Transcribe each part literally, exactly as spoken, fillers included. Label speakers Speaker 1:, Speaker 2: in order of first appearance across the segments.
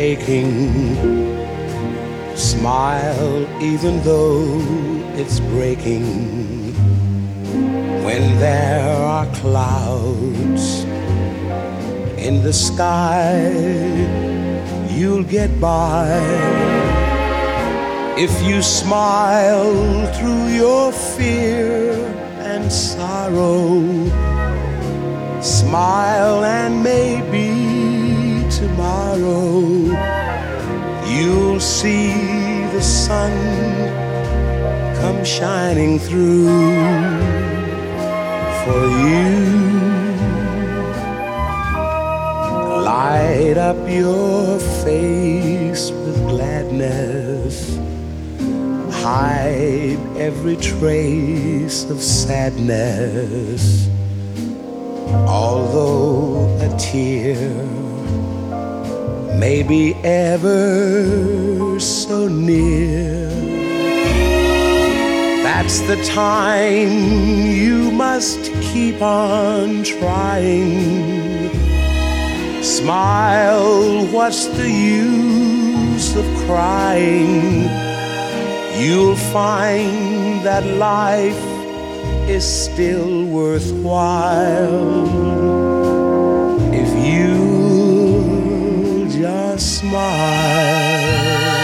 Speaker 1: aching. Smile even though it's breaking. When there are clouds in the sky, you'll get by. If you smile through your fear and sorrow, smile and maybe tomorrow you'll see the sun come shining through for you. Light up your face with gladness. Hide every trace of sadness. Although a tear may be ever so near, that's the time you must keep on trying. Smile, what's the use of crying? You'll find that life is still worthwhile if you just smile.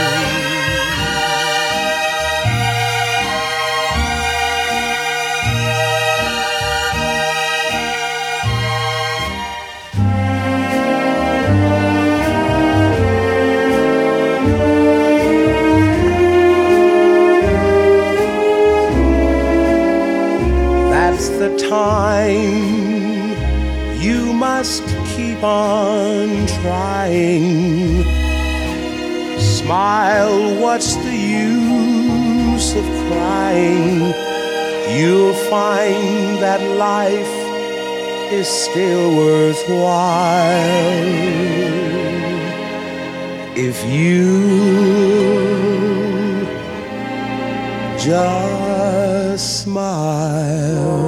Speaker 1: The time you must keep on trying. Smile, what's the use of crying? You'll find that life is still worthwhile if you just smile.